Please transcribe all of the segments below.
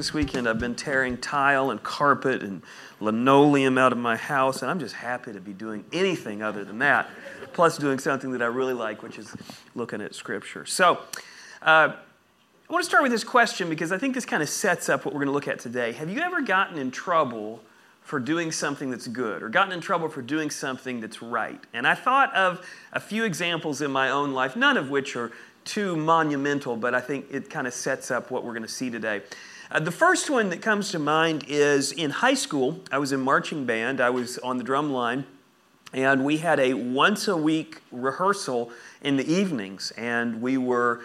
this weekend I've been tearing tile and carpet and linoleum out of my house, and I'm just happy to be doing anything other than that, plus doing something that I really like, which is looking at Scripture. So I want to start with this question because I think this kind of sets up what we're going to look at today. Have you ever gotten in trouble for doing something that's good or gotten in trouble for doing something that's right? And I thought of a few examples in my own life, none of which are too monumental, but I think it kind of sets up what we're going to see today. The first one that comes to mind is in high school. I was in marching band. I was on the drum line, and we had a once-a-week rehearsal in the evenings, and we were,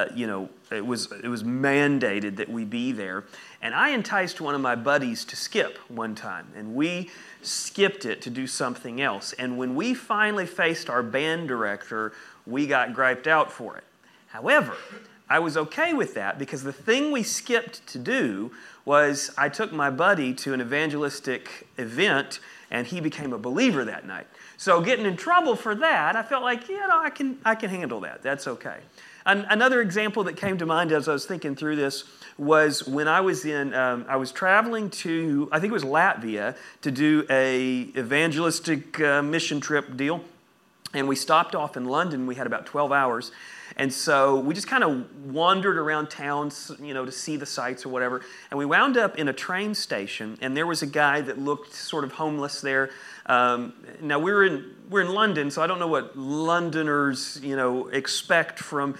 it was mandated that we be there. And I enticed one of my buddies to skip one time, and we skipped it to do something else. And when we finally faced our band director, we got griped out for it. However, I was okay with that because the thing we skipped to do was I took my buddy to an evangelistic event, and he became a believer that night. So getting in trouble for that, I felt like, I can handle that. That's okay. Another example that came to mind as I was thinking through this was when I was I was traveling to, I think it was Latvia, to do a evangelistic mission trip deal. And we stopped off in London. We had about 12 hours. And so we just kind of wandered around town, to see the sights or whatever. And we wound up in a train station, and there was a guy that looked sort of homeless there. Now we're in London, so I don't know what Londoners, expect from,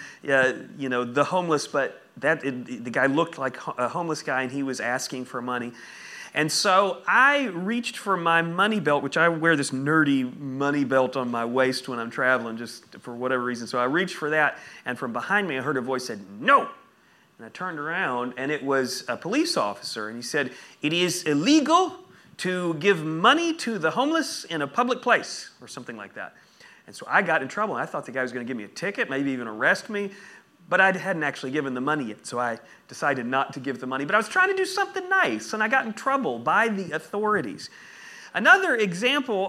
the homeless, but the guy looked like a homeless guy, and he was asking for money. And so I reached for my money belt, which I wear this nerdy money belt on my waist when I'm traveling, just for whatever reason. So I reached for that, and from behind me I heard a voice said, "No!" And I turned around, and it was a police officer, and he said, "It is illegal to give money to the homeless in a public place," or something like that. And so I got in trouble, and I thought the guy was going to give me a ticket, maybe even arrest me. But I hadn't actually given the money yet, so I decided not to give the money. But I was trying to do something nice, and I got in trouble by the authorities. Another example,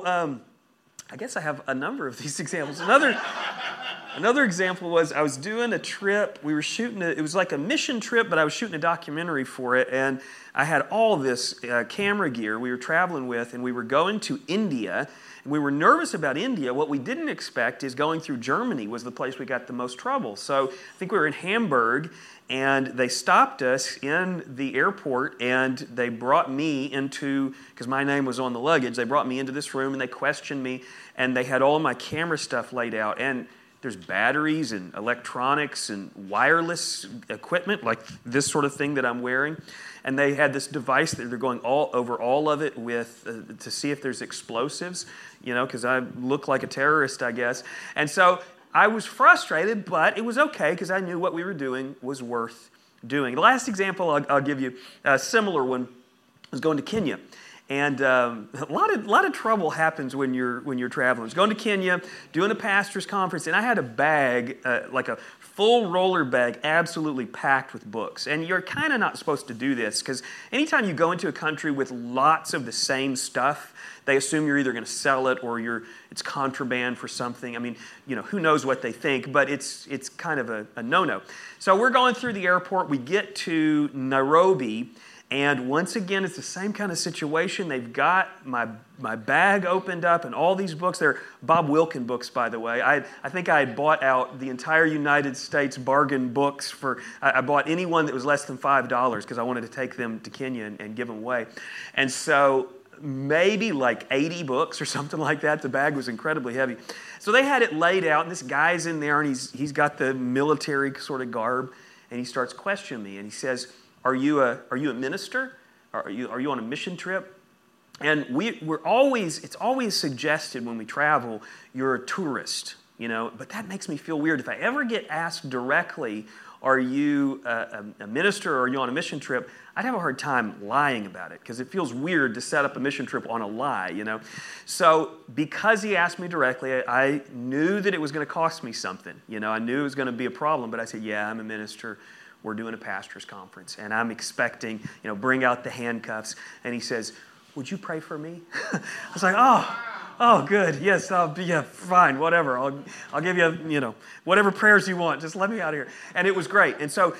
I guess I have a number of these examples. Another example was I was doing a trip. We were shooting it was like a mission trip, but I was shooting a documentary for it, and I had all this camera gear we were traveling with, and we were going to India. We were nervous about India. What we didn't expect is going through Germany was the place we got the most trouble. So I think we were in Hamburg, and they stopped us in the airport, and they brought me into, because my name was on the luggage, they brought me into this room, and they questioned me, and they had all my camera stuff laid out. And there's batteries and electronics and wireless equipment, like this sort of thing that I'm wearing. And they had this device that they're going over all of it with to see if there's explosives, because I look like a terrorist, I guess. And so I was frustrated, but it was okay because I knew what we were doing was worth doing. The last example I'll give you, a similar one, was going to Kenya. And a lot of trouble happens when you're traveling. I was going to Kenya, doing a pastor's conference, and I had a bag, like a full roller bag, absolutely packed with books. And you're kind of not supposed to do this, because anytime you go into a country with lots of the same stuff, they assume you're either going to sell it or it's contraband for something. I mean, who knows what they think, but it's kind of a no-no. So we're going through the airport. We get to Nairobi. And once again, it's the same kind of situation. They've got my bag opened up and all these books. They're Bob Wilkin books, by the way. I think I had bought out the entire United States bargain books I bought any one that was less than $5 because I wanted to take them to Kenya and give them away. And so maybe like 80 books or something like that. The bag was incredibly heavy. So they had it laid out, and this guy's in there, and he's got the military sort of garb, and he starts questioning me, and he says, Are you a minister? Are you on a mission trip? And it's always suggested when we travel, you're a tourist, but that makes me feel weird. If I ever get asked directly, are you a minister or are you on a mission trip, I'd have a hard time lying about it because it feels weird to set up a mission trip on a lie, So because he asked me directly, I knew that it was going to cost me something. I knew it was going to be a problem, but I said, yeah, I'm a minister. We're doing a pastor's conference, and I'm expecting, bring out the handcuffs. And he says, would you pray for me? I was like, Oh, good. Yes, yeah, fine, whatever. I'll give you, whatever prayers you want. Just let me out of here. And it was great. And so,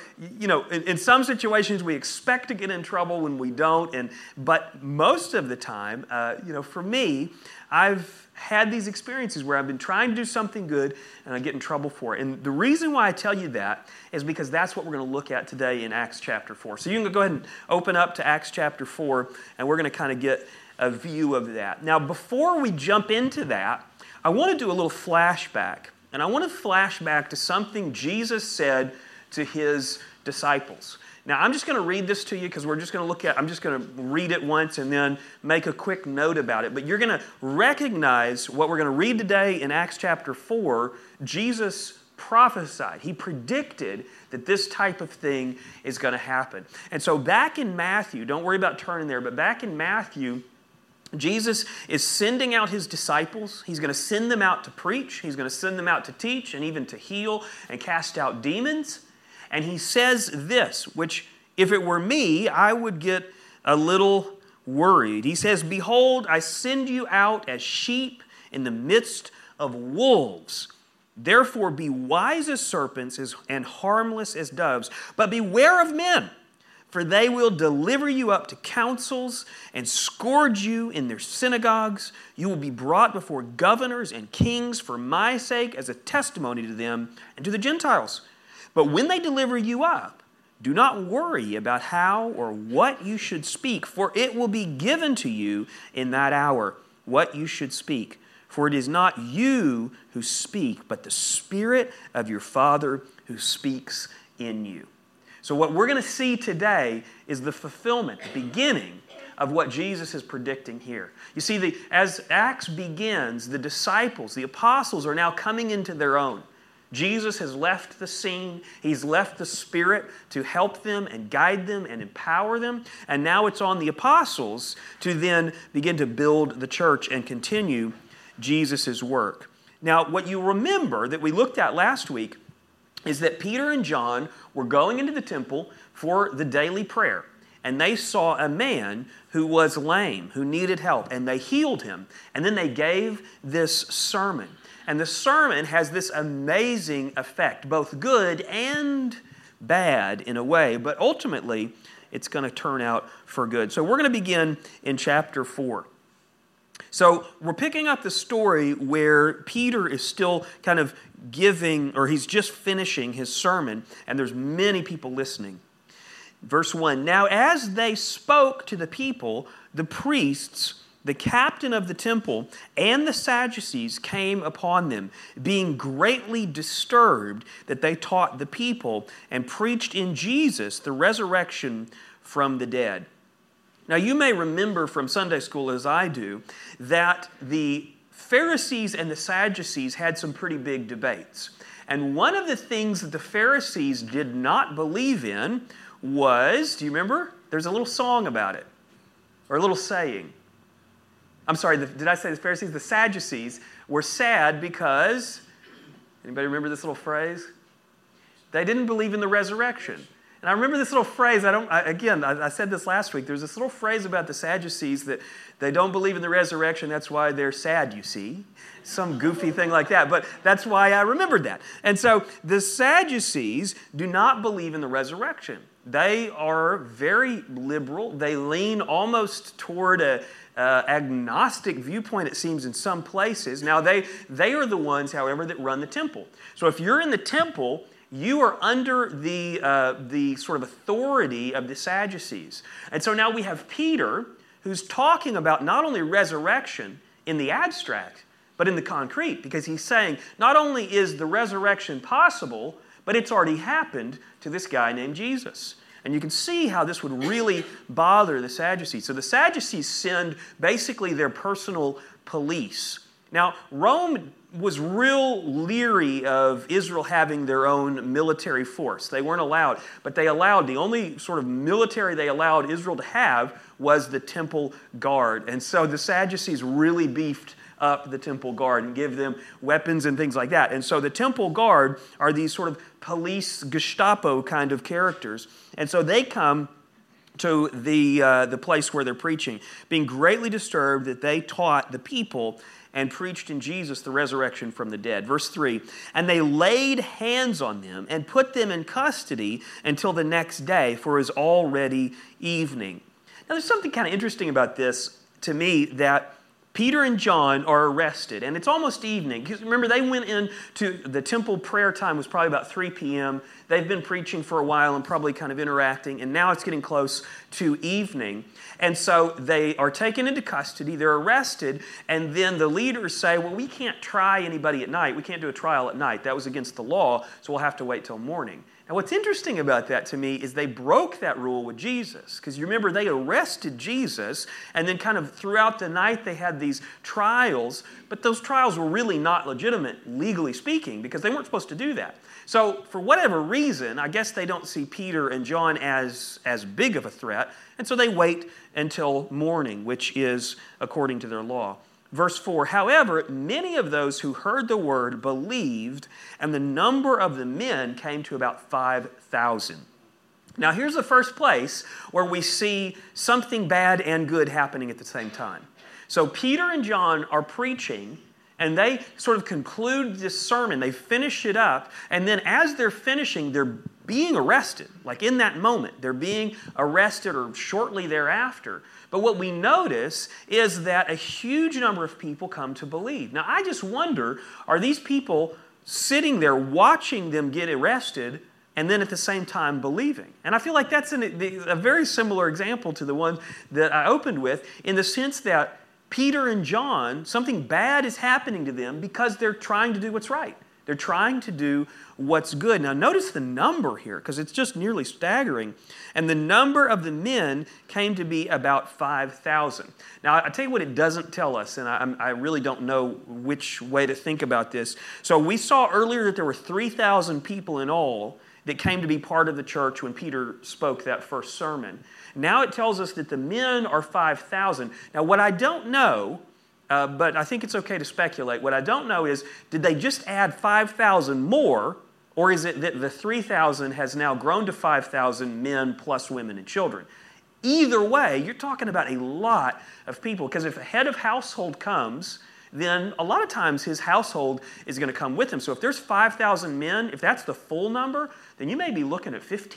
in some situations we expect to get in trouble when we don't. But most of the time, for me, I've had these experiences where I've been trying to do something good and I get in trouble for it. And the reason why I tell you that is because that's what we're going to look at today in Acts chapter 4. So you can go ahead and open up to Acts chapter 4, and we're going to kind of get a view of that. Now, before we jump into that, I want to do a little flashback. And I want to flash back to something Jesus said to his disciples. Now, I'm just going to read this to you because I'm just going to read it once and then make a quick note about it. But you're going to recognize what we're going to read today in Acts chapter 4. Jesus prophesied. He predicted that this type of thing is going to happen. And so back in Matthew, don't worry about turning there, but back in Matthew, Jesus is sending out his disciples. He's going to send them out to preach. He's going to send them out to teach and even to heal and cast out demons. And he says this, which if it were me, I would get a little worried. He says, "Behold, I send you out as sheep in the midst of wolves. Therefore be wise as serpents and harmless as doves. But beware of men, for they will deliver you up to councils and scourge you in their synagogues. You will be brought before governors and kings for my sake as a testimony to them and to the Gentiles. But when they deliver you up, do not worry about how or what you should speak, for it will be given to you in that hour what you should speak. For it is not you who speak, but the Spirit of your Father who speaks in you." So what we're going to see today is the fulfillment, the beginning of what Jesus is predicting here. You see, as Acts begins, the disciples, the apostles are now coming into their own. Jesus has left the scene. He's left the Spirit to help them and guide them and empower them. And now it's on the apostles to then begin to build the church and continue Jesus' work. Now, what you remember that we looked at last week is that Peter and John were going into the temple for the daily prayer. And they saw a man who was lame, who needed help, and they healed him. And then they gave this sermon. And the sermon has this amazing effect, both good and bad in a way, but ultimately it's going to turn out for good. So we're going to begin in chapter 4. So we're picking up the story where Peter is still kind of giving, or he's just finishing his sermon, and there's many people listening. Verse 1, "Now as they spoke to the people, the priests, the captain of the temple, and the Sadducees came upon them, being greatly disturbed that they taught the people and preached in Jesus the resurrection from the dead." Now you may remember from Sunday school, as I do, that the Pharisees and the Sadducees had some pretty big debates. And one of the things that the Pharisees did not believe in was, do you remember? There's a little song about it, or a little saying. I'm sorry, did I say the Pharisees? The Sadducees were sad because, anybody remember this little phrase? They didn't believe in the resurrection. And I remember this little phrase, I said this last week, there's this little phrase about the Sadducees that they don't believe in the resurrection, that's why they're sad, you see. Some goofy thing like that, but that's why I remembered that. And so the Sadducees do not believe in the resurrection. They are very liberal. They lean almost toward a agnostic viewpoint, it seems, in some places. Now, they are the ones, however, that run the temple. So if you're in the temple, you are under the sort of authority of the Sadducees. And so now we have Peter, who's talking about not only resurrection in the abstract, but in the concrete, because he's saying not only is the resurrection possible, but it's already happened to this guy named Jesus. And you can see how this would really bother the Sadducees. So the Sadducees send basically their personal police. Now, Rome was real leery of Israel having their own military force. They weren't allowed, but the only sort of military they allowed Israel to have was the temple guard. And so the Sadducees really beefed up the temple guard and give them weapons and things like that. And so the temple guard are these sort of police Gestapo kind of characters. And so they come to the place where they're preaching, being greatly disturbed that they taught the people and preached in Jesus the resurrection from the dead. Verse 3, and they laid hands on them and put them in custody until the next day, for it was already evening. Now there's something kind of interesting about this to me, that Peter and John are arrested, and it's almost evening. Because remember, they went into the temple prayer time was probably about 3 p.m. They've been preaching for a while and probably kind of interacting, and now it's getting close to evening. And so they are taken into custody, they're arrested, and then the leaders say, well, we can't try anybody at night. We can't do a trial at night. That was against the law, so we'll have to wait till morning. And what's interesting about that to me is they broke that rule with Jesus. Because you remember, they arrested Jesus, and then kind of throughout the night they had these trials, but those trials were really not legitimate, legally speaking, because they weren't supposed to do that. So for whatever reason, I guess they don't see Peter and John as big of a threat, and so they wait until morning, which is according to their law. Verse 4, however, many of those who heard the word believed, and the number of the men came to about 5,000. Now here's the first place where we see something bad and good happening at the same time. So Peter and John are preaching, and they sort of conclude this sermon. They finish it up, and then as they're finishing, they're being arrested. Like in that moment, they're being arrested or shortly thereafter. But what we notice is that a huge number of people come to believe. Now, I just wonder, are these people sitting there watching them get arrested and then at the same time believing? And I feel like that's a very similar example to the one that I opened with, in the sense that Peter and John, something bad is happening to them because they're trying to do what's right. They're trying to do what's good. Now notice the number here, because it's just nearly staggering. And the number of the men came to be about 5,000. Now I'll tell you what it doesn't tell us, and I really don't know which way to think about this. So we saw earlier that there were 3,000 people in all that came to be part of the church when Peter spoke that first sermon. Now it tells us that the men are 5,000. Now what I don't know, but I think it's okay to speculate. What I don't know is, did they just add 5,000 more, or is it that the 3,000 has now grown to 5,000 men plus women and children? Either way, you're talking about a lot of people, because if a head of household comes, then a lot of times his household is going to come with him. So if there's 5,000 men, if that's the full number, then you may be looking at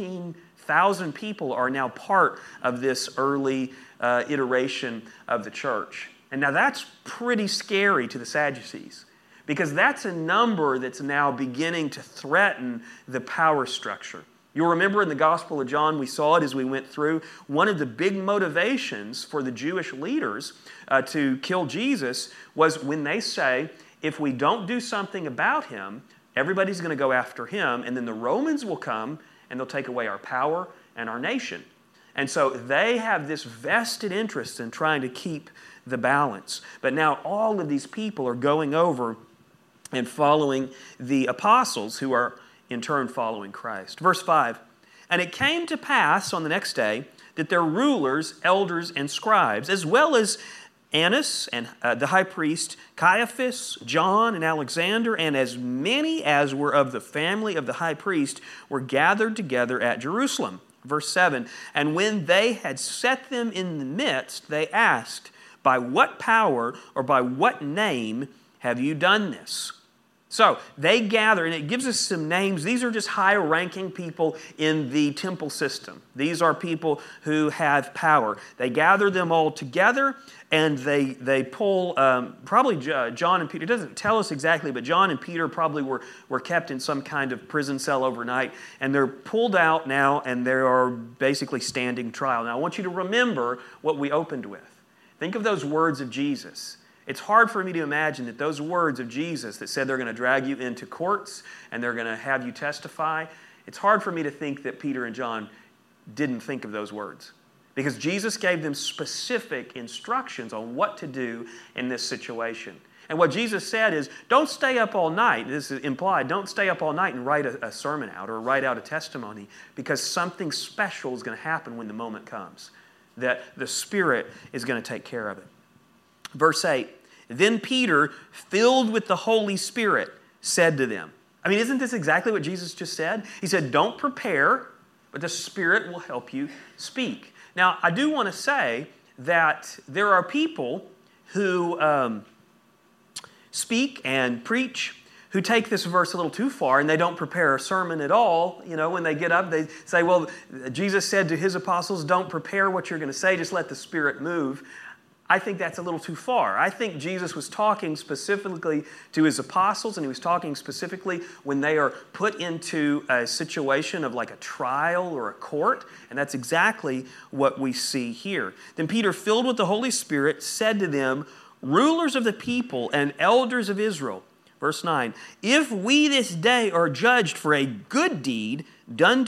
15,000 people are now part of this early iteration of the church. And now that's pretty scary to the Sadducees, because that's a number that's now beginning to threaten the power structure. You'll remember in the Gospel of John, we saw it as we went through, one of the big motivations for the Jewish leaders to kill Jesus was when they say, if we don't do something about him, everybody's going to go after him, and then the Romans will come and they'll take away our power and our nation. And so they have this vested interest in trying to keep the balance. But now all of these people are going over and following the apostles, who are in turn following Christ. Verse 5, and it came to pass on the next day that their rulers, elders, and scribes, as well as Annas and the high priest, Caiaphas, John, and Alexander, and as many as were of the family of the high priest, were gathered together at Jerusalem. Verse 7, and when they had set them in the midst, they asked, by what power or by what name have you done this? So they gather, and it gives us some names. These are just high-ranking people in the temple system. These are people who have power. They gather them all together, and they pull, probably John and Peter. It doesn't tell us exactly, but John and Peter probably were kept in some kind of prison cell overnight, and they're pulled out now, and they are basically standing trial. Now, I want you to remember what we opened with. Think of those words of Jesus. It's hard for me to imagine that those words of Jesus that said they're going to drag you into courts and they're going to have you testify, it's hard for me to think that Peter and John didn't think of those words. Because Jesus gave them specific instructions on what to do in this situation. And what Jesus said is, don't stay up all night. This is implied. Don't stay up all night and write a sermon out or write out a testimony, because something special is going to happen when the moment comes, that the Spirit is going to take care of it. Verse 8, then Peter, filled with the Holy Spirit, said to them. I mean, isn't this exactly what Jesus just said? He said, don't prepare, but the Spirit will help you speak. Now, I do want to say that there are people who speak and preach who take this verse a little too far, and they don't prepare a sermon at all. You know, when they get up, they say, well, Jesus said to his apostles, don't prepare what you're going to say, just let the Spirit move. I think that's a little too far. I think Jesus was talking specifically to his apostles, and he was talking specifically when they are put into a situation of like a trial or a court, and that's exactly what we see here. Then Peter, filled with the Holy Spirit, said to them, rulers of the people and elders of Israel, verse 9, if we this day are judged for a good deed done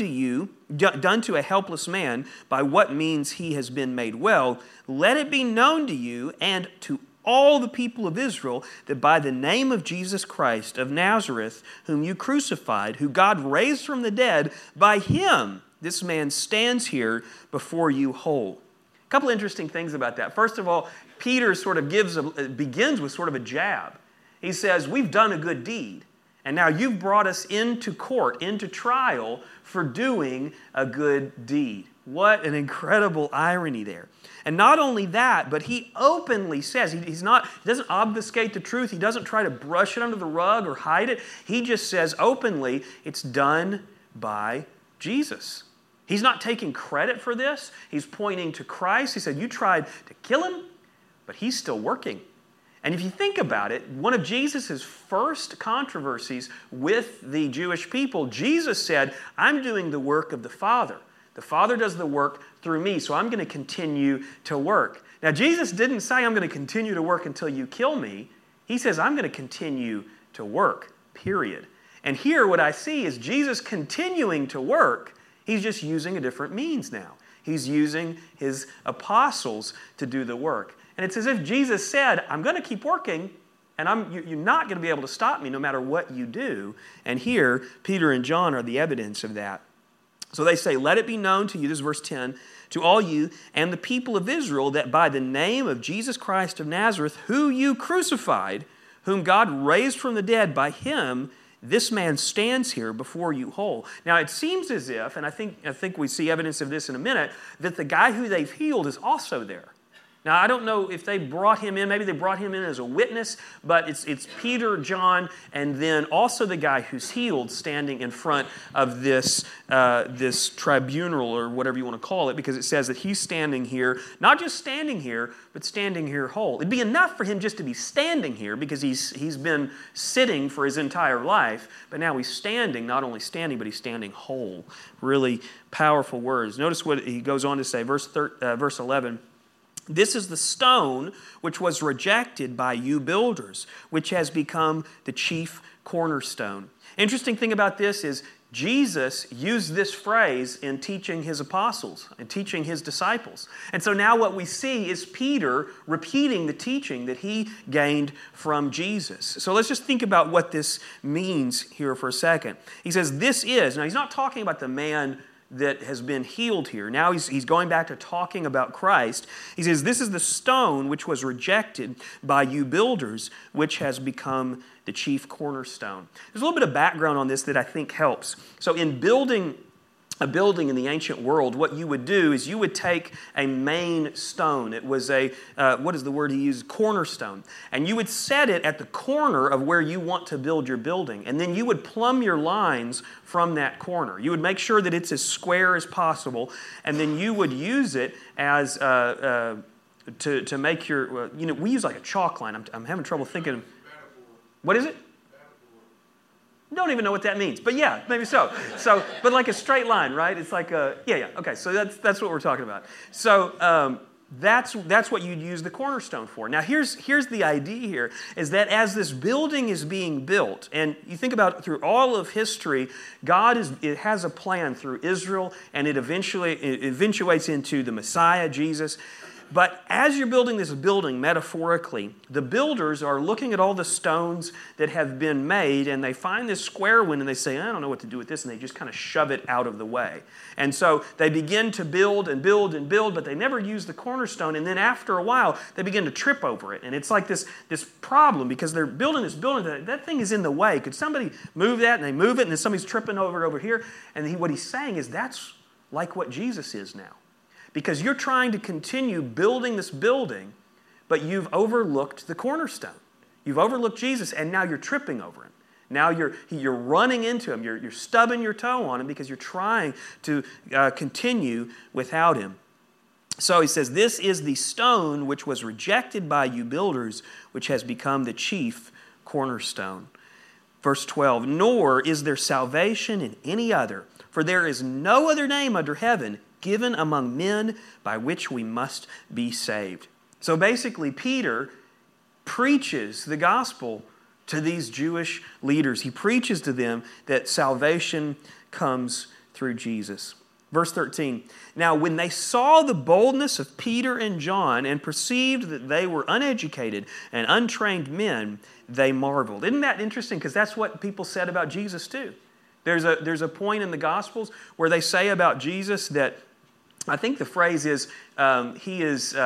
to a helpless man, by what means he has been made well, let it be known to you and to all the people of Israel that by the name of Jesus Christ of Nazareth, whom you crucified, who God raised from the dead, by him this man stands here before you whole. A couple interesting things about that. First of all, Peter sort of begins with sort of a jab. He says, we've done a good deed, and now you've brought us into court, into trial for doing a good deed. What an incredible irony there. And not only that, but he openly says, he doesn't obfuscate the truth. He doesn't try to brush it under the rug or hide it. He just says openly, it's done by Jesus. He's not taking credit for this. He's pointing to Christ. He said, you tried to kill him, but he's still working. And if you think about it, one of Jesus' first controversies with the Jewish people, Jesus said, I'm doing the work of the Father. The Father does the work through me, so I'm going to continue to work. Now, Jesus didn't say, I'm going to continue to work until you kill me. He says, I'm going to continue to work, period. And here what I see is Jesus continuing to work. He's just using a different means now. He's using his apostles to do the work. And it's as if Jesus said, I'm going to keep working, and you're not going to be able to stop me no matter what you do. And here, Peter and John are the evidence of that. So they say, let it be known to you, this is verse 10, to all you and the people of Israel that by the name of Jesus Christ of Nazareth, who you crucified, whom God raised from the dead, by him, this man stands here before you whole. Now it seems as if, and I think we see evidence of this in a minute, that the guy who they've healed is also there. Now, I don't know if they brought him in. Maybe they brought him in as a witness, but it's Peter, John, and then also the guy who's healed standing in front of this tribunal or whatever you want to call it, because it says that he's standing here, not just standing here, but standing here whole. It'd be enough for him just to be standing here because he's been sitting for his entire life, but now he's standing, not only standing, but he's standing whole. Really powerful words. Notice what he goes on to say, verse 11. This is the stone which was rejected by you builders, which has become the chief cornerstone. Interesting thing about this is Jesus used this phrase in teaching his apostles and teaching his disciples. And so now what we see is Peter repeating the teaching that he gained from Jesus. So let's just think about what this means here for a second. He says, this is, now he's not talking about the man that has been healed here. Now he's going back to talking about Christ. He says, this is the stone which was rejected by you builders, which has become the chief cornerstone. There's a little bit of background on this that I think helps. So in building a building in the ancient world, what you would do is you would take a main stone. It was what is the word he used? Cornerstone. And you would set it at the corner of where you want to build your building. And then you would plumb your lines from that corner. You would make sure that it's as square as possible. And then you would use it as to make your, we use like a chalk line. I'm having trouble thinking. What is it? Don't even know what that means, but yeah, maybe so. But like a straight line, right? It's like okay, so that's what we're talking about. So that's what you'd use the cornerstone for. Now here's the idea here, is that as this building is being built, and you think about through all of history, it has a plan through Israel, and it eventuates into the Messiah, Jesus. But as you're building this building, metaphorically, the builders are looking at all the stones that have been made, and they find this square one, and they say, I don't know what to do with this, and they just kind of shove it out of the way. And so they begin to build and build and build, but they never use the cornerstone, and then after a while, they begin to trip over it. And it's like this problem, because they're building this building, that thing is in the way. Could somebody move that? And they move it, and then somebody's tripping over here. And what he's saying is that's like what Jesus is now. because you're trying to continue building this building, but you've overlooked the cornerstone. You've overlooked Jesus, and now you're tripping over him. Now you're running into him. You're stubbing your toe on him because you're trying to continue without him. So he says, this is the stone which was rejected by you builders, which has become the chief cornerstone. Verse 12, nor is there salvation in any other, for there is no other name under heaven given among men by which we must be saved. So basically, Peter preaches the gospel to these Jewish leaders. He preaches to them that salvation comes through Jesus. Verse 13, now when they saw the boldness of Peter and John and perceived that they were uneducated and untrained men, they marveled. Isn't that interesting? Because that's what people said about Jesus too. There's a point in the Gospels where they say about Jesus that, I think the phrase is, he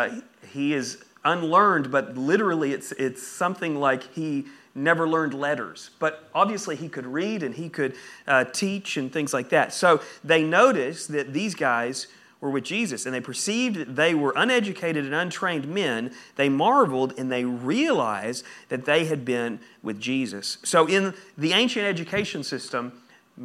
is unlearned, but literally it's something like he never learned letters. But obviously he could read and he could teach and things like that. So they noticed that these guys were with Jesus and they perceived that they were uneducated and untrained men. They marveled and they realized that they had been with Jesus. So in the ancient education system,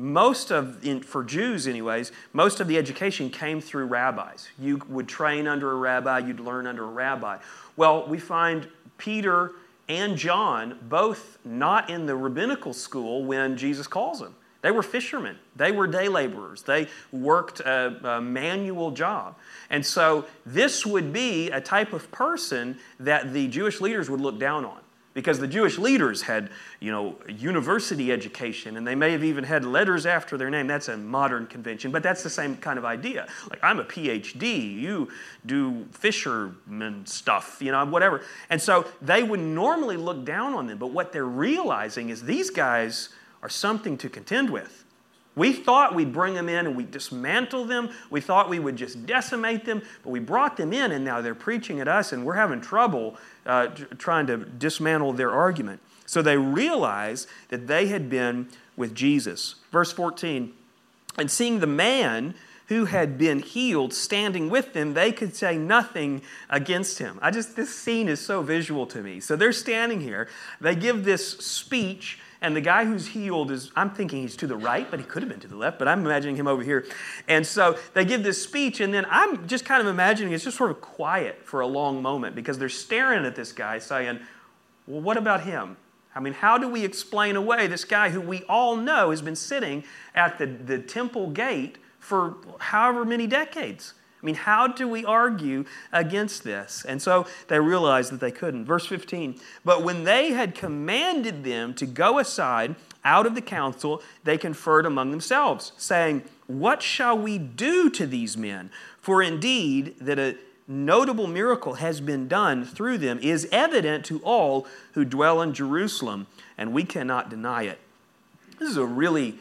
for Jews anyways, most of the education came through rabbis. You would train under a rabbi, you'd learn under a rabbi. Well, we find Peter and John both not in the rabbinical school when Jesus calls them. They were fishermen. They were day laborers. They worked a manual job. And so this would be a type of person that the Jewish leaders would look down on. Because the Jewish leaders had, university education, and they may have even had letters after their name. That's a modern convention, but that's the same kind of idea. Like, I'm a PhD, you do fisherman stuff, whatever. And so they would normally look down on them, but what they're realizing is these guys are something to contend with. We thought we'd bring them in and we'd dismantle them. We thought we would just decimate them, but we brought them in and now they're preaching at us and we're having trouble trying to dismantle their argument. So they realized that they had been with Jesus. Verse 14, and seeing the man who had been healed standing with them, they could say nothing against him. This scene is so visual to me. So they're standing here. They give this speech. And the guy who's healed I'm thinking he's to the right, but he could have been to the left, but I'm imagining him over here. And so they give this speech, and then I'm just kind of imagining it's just sort of quiet for a long moment because they're staring at this guy saying, well, what about him? I mean, how do we explain away this guy who we all know has been sitting at the temple gate for however many decades? I mean, how do we argue against this? And so they realized that they couldn't. Verse 15, but when they had commanded them to go aside out of the council, they conferred among themselves, saying, what shall we do to these men? For indeed that a notable miracle has been done through them is evident to all who dwell in Jerusalem, and we cannot deny it. This is a really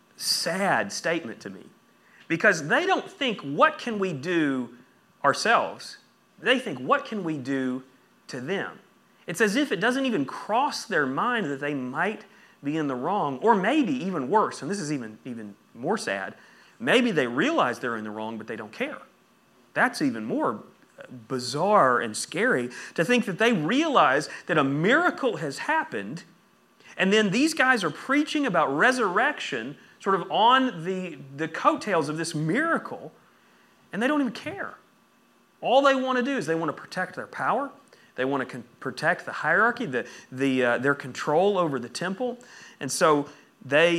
sad statement to me. Because they don't think, what can we do ourselves? They think, what can we do to them? It's as if it doesn't even cross their mind that they might be in the wrong, or maybe even worse, and this is even more sad, maybe they realize they're in the wrong, but they don't care. That's even more bizarre and scary to think that they realize that a miracle has happened, and then these guys are preaching about resurrection sort of on the coattails of this miracle, and they don't even care. All they want to do is they want to protect their power. They want to protect the hierarchy, their control over the temple. And so they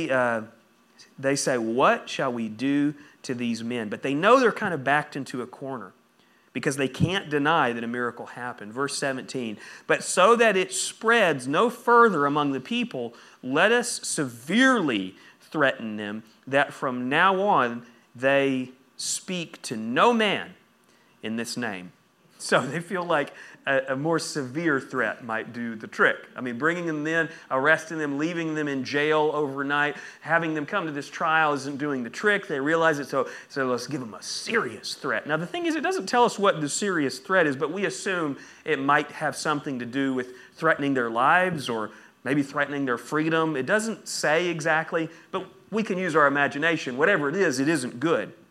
say, what shall we do to these men? But they know they're kind of backed into a corner because they can't deny that a miracle happened. Verse 17, but so that it spreads no further among the people, let us severely threaten them that from now on they speak to no man in this name. So they feel like a more severe threat might do the trick. I mean, bringing them in, arresting them, leaving them in jail overnight, having them come to this trial isn't doing the trick. They realize it, so let's give them a serious threat. Now, the thing is, it doesn't tell us what the serious threat is, but we assume it might have something to do with threatening their lives or maybe threatening their freedom. It doesn't say exactly, but we can use our imagination. Whatever it isn't good.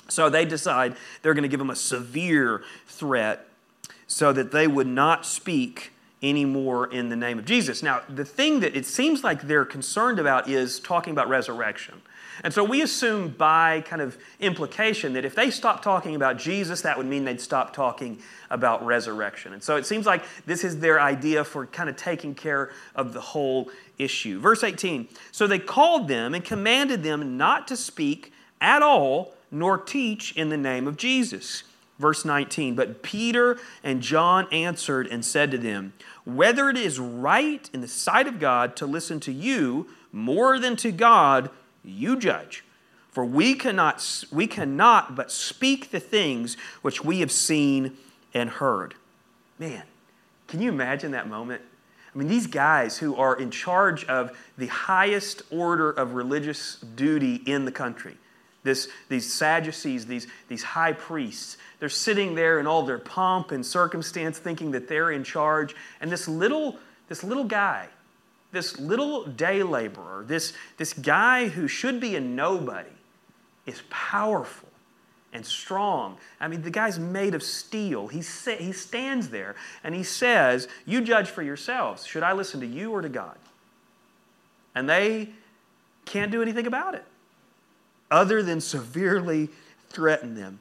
So they decide they're going to give them a severe threat so that they would not speak anymore in the name of Jesus. Now, the thing that it seems like they're concerned about is talking about resurrection. And so we assume by kind of implication that if they stop talking about Jesus, that would mean they'd stop talking about resurrection. And so it seems like this is their idea for kind of taking care of the whole issue. Verse 18, so they called them and commanded them not to speak at all, nor teach in the name of Jesus. Verse 19, but Peter and John answered and said to them, whether it is right in the sight of God to listen to you more than to God, you judge. For we cannot but speak the things which we have seen and heard. Man, can you imagine that moment? I mean, these guys who are in charge of the highest order of religious duty in the country, these Sadducees, these high priests, they're sitting there in all their pomp and circumstance thinking that they're in charge. And this little guy, this little day laborer, this guy who should be a nobody, is powerful and strong. I mean, the guy's made of steel. He stands there and he says, you judge for yourselves. Should I listen to you or to God? And they can't do anything about it other than severely threaten them.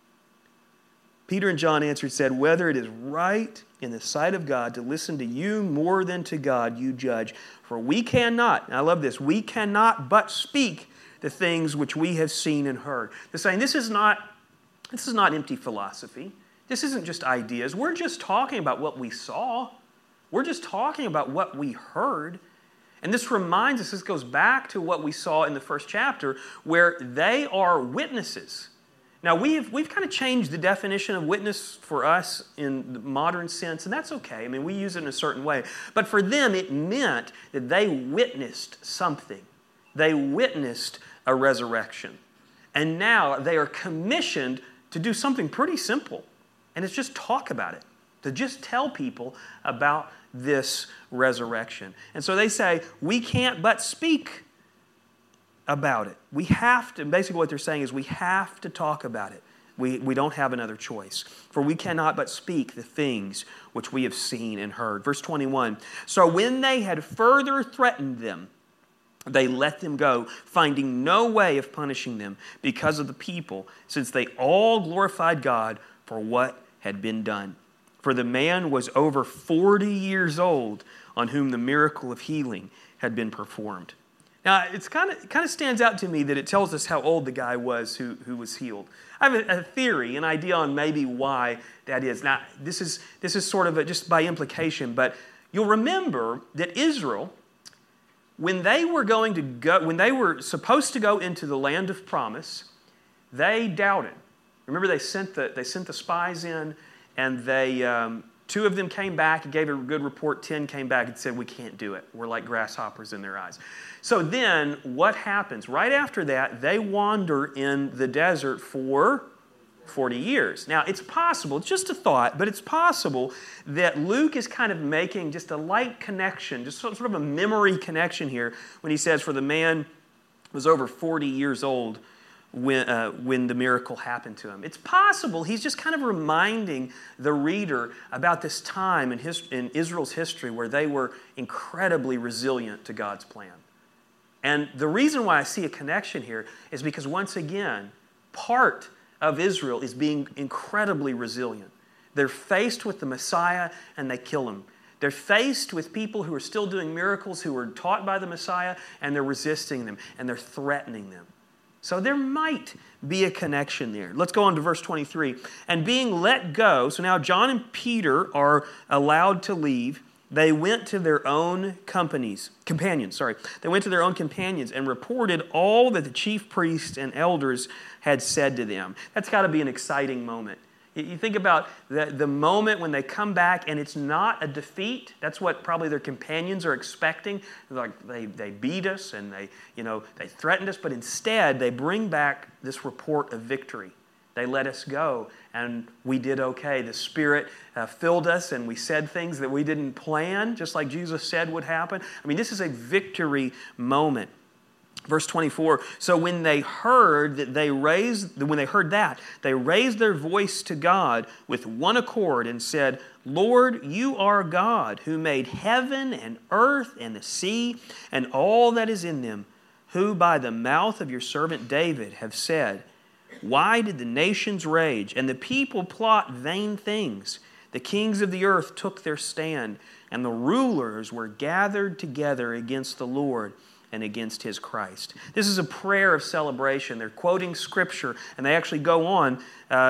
Peter and John answered and said, whether it is right in the sight of God to listen to you more than to God, you judge. For we cannot, and I love this, we cannot but speak the things which we have seen and heard. They're saying this is not empty philosophy. This isn't just ideas. We're just talking about what we saw. We're just talking about what we heard. And this reminds us, this goes back to what we saw in the first chapter, where they are witnesses. Now, we've kind of changed the definition of witness for us in the modern sense, and that's okay. I mean, we use it in a certain way. But for them, it meant that they witnessed something. They witnessed a resurrection. And now they are commissioned to do something pretty simple, and it's just talk about it, to just tell people about this resurrection. And so they say, we can't but speak about it. We have to, basically what they're saying is we have to talk about it. We don't have another choice. For we cannot but speak the things which we have seen and heard. Verse 21, so when they had further threatened them, they let them go, finding no way of punishing them because of the people, since they all glorified God for what had been done. For the man was over 40 years old on whom the miracle of healing had been performed. Now, it kind of stands out to me that it tells us how old the guy was who was healed. I have a theory, an idea on maybe why that is. Now, this is sort of just by implication, but you'll remember that Israel, when they were supposed to go into the land of promise, they doubted. Remember, they sent the spies in, and two of them came back and gave a good report. 10 came back and said, we can't do it. We're like grasshoppers in their eyes. So then what happens? Right after that, they wander in the desert for 40 years. Now, it's possible, it's just a thought, but it's possible that Luke is kind of making just a light connection, just sort of a memory connection here when he says, for the man was over 40 years old when the miracle happened to him. It's possible he's just kind of reminding the reader about this time in Israel's history where they were incredibly resilient to God's plan. And the reason why I see a connection here is because, once again, part of Israel is being incredibly resilient. They're faced with the Messiah and they kill him. They're faced with people who are still doing miracles, who were taught by the Messiah, and they're resisting them and they're threatening them. So there might be a connection there. Let's go on to verse 23. And being let go, so now John and Peter are allowed to leave. They went to their own companions. They went to their own companions and reported all that the chief priests and elders had said to them. That's got to be an exciting moment. You think about the moment when they come back and it's not a defeat. That's what probably their companions are expecting. Like they beat us and they threatened us, but instead they bring back this report of victory. They let us go and we did okay. The Spirit filled us and we said things that we didn't plan, just like Jesus said would happen. I mean, this is a victory moment. Verse 24, so when they heard that, they raised their voice to God with one accord and said, Lord, you are God, who made heaven and earth and the sea and all that is in them, who by the mouth of your servant David have said, why did the nations rage and the people plot vain things? The kings of the earth took their stand, and the rulers were gathered together against the Lord and against His Christ. This is a prayer of celebration. They're quoting Scripture, and they actually go on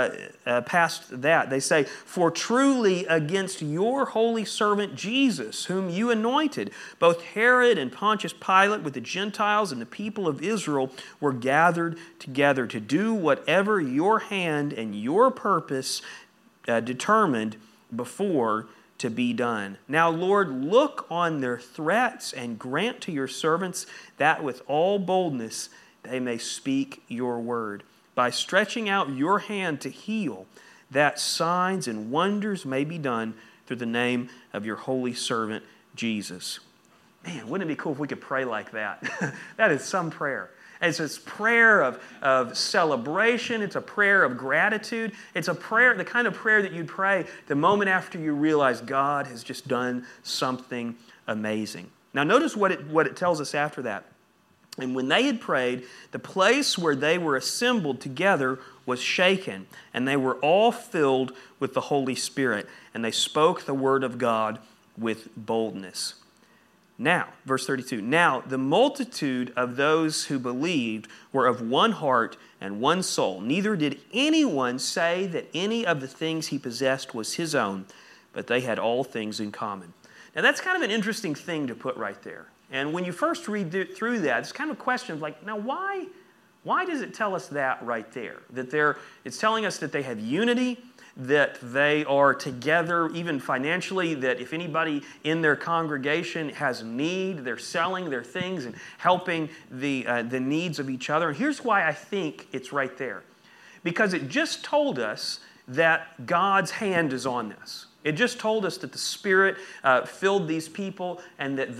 past that. They say, for truly against your holy servant Jesus, whom you anointed, both Herod and Pontius Pilate with the Gentiles and the people of Israel were gathered together to do whatever your hand and your purpose determined before to be done. Now, Lord, look on their threats and grant to your servants that with all boldness they may speak your word, by stretching out your hand to heal, that signs and wonders may be done through the name of your holy servant Jesus. Man, wouldn't it be cool if we could pray like that? That is some prayer. It's a prayer of celebration. It's a prayer of gratitude. It's a prayer, the kind of prayer that you'd pray the moment after you realize God has just done something amazing. Now notice what it tells us after that. And when they had prayed, the place where they were assembled together was shaken, and they were all filled with the Holy Spirit, and they spoke the word of God with boldness. Now, verse 32, now the multitude of those who believed were of one heart and one soul. Neither did anyone say that any of the things he possessed was his own, but they had all things in common. Now that's kind of an interesting thing to put right there. And when you first read through that, it's kind of a question of like, now why does it tell us that right there? That it's telling us that they have unity, that they are together even financially, that if anybody in their congregation has need, they're selling their things and helping the needs of each other. And here's why I think it's right there. Because it just told us that God's hand is on this. It just told us that the Spirit filled these people and that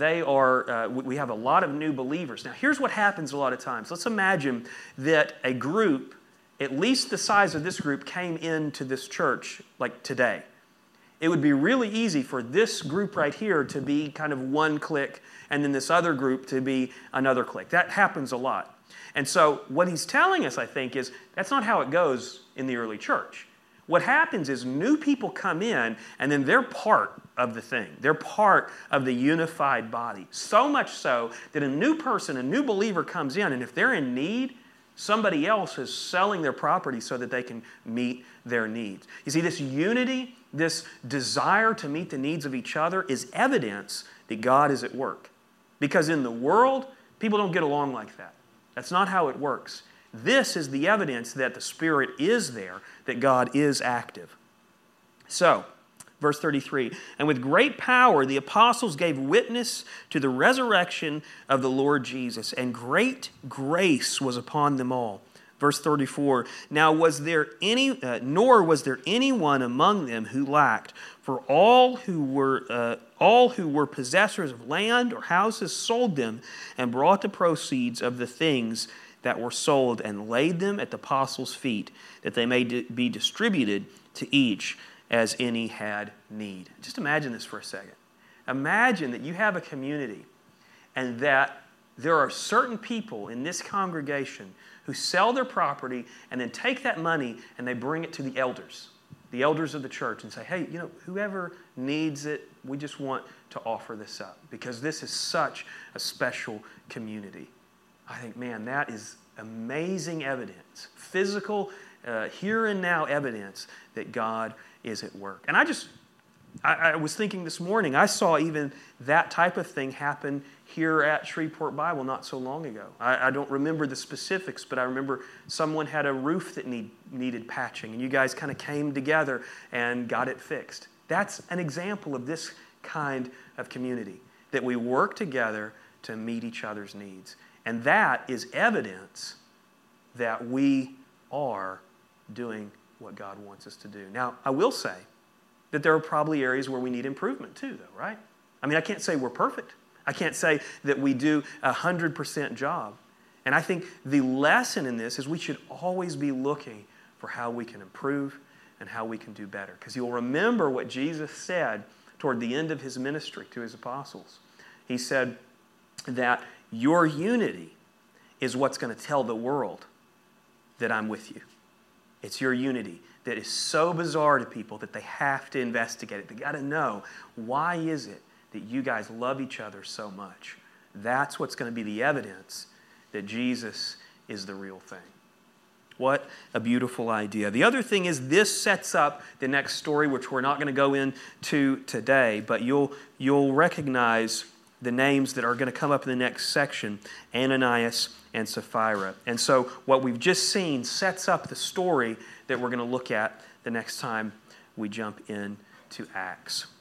we have a lot of new believers. Now here's what happens a lot of times. Let's imagine that a group, at least the size of this group, came into this church like today. It would be really easy for this group right here to be kind of one clique and then this other group to be another clique. That happens a lot. And so what he's telling us, I think, is that's not how it goes in the early church. What happens is new people come in and then they're part of the thing. They're part of the unified body. So much so that a new person, a new believer comes in, and if they're in need, somebody else is selling their property so that they can meet their needs. You see, this unity, this desire to meet the needs of each other is evidence that God is at work. Because in the world, people don't get along like that. That's not how it works. This is the evidence that the Spirit is there, that God is active. So, verse 33, and with great power the apostles gave witness to the resurrection of the Lord Jesus, and great grace was upon them all. Verse 34, nor was there anyone among them who lacked, for all who were possessors of land or houses sold them and brought the proceeds of the things that were sold and laid them at the apostles' feet, that they may be distributed to each as any had need. Just imagine this for a second. Imagine that you have a community and that there are certain people in this congregation who sell their property and then take that money and they bring it to the elders of the church, and say, hey, whoever needs it, we just want to offer this up because this is such a special community. I think, man, that is amazing evidence, physical, here and now evidence that God is at work. And I was thinking this morning, I saw even that type of thing happen here at Shreveport Bible not so long ago. I don't remember the specifics, but I remember someone had a roof that needed patching, and you guys kind of came together and got it fixed. That's an example of this kind of community, that we work together to meet each other's needs. And that is evidence that we are doing what God wants us to do. Now, I will say that there are probably areas where we need improvement too, though, right? I mean, I can't say we're perfect. I can't say that we do 100% job. And I think the lesson in this is we should always be looking for how we can improve and how we can do better. Because you'll remember what Jesus said toward the end of his ministry to his apostles. He said that your unity is what's going to tell the world that I'm with you. It's your unity that is so bizarre to people that they have to investigate it. They got to know, why is it that you guys love each other so much? That's what's going to be the evidence that Jesus is the real thing. What a beautiful idea. The other thing is, this sets up the next story, which we're not going to go into today, but you'll recognize the names that are going to come up in the next section, Ananias and Sapphira. And so what we've just seen sets up the story that we're going to look at the next time we jump into Acts.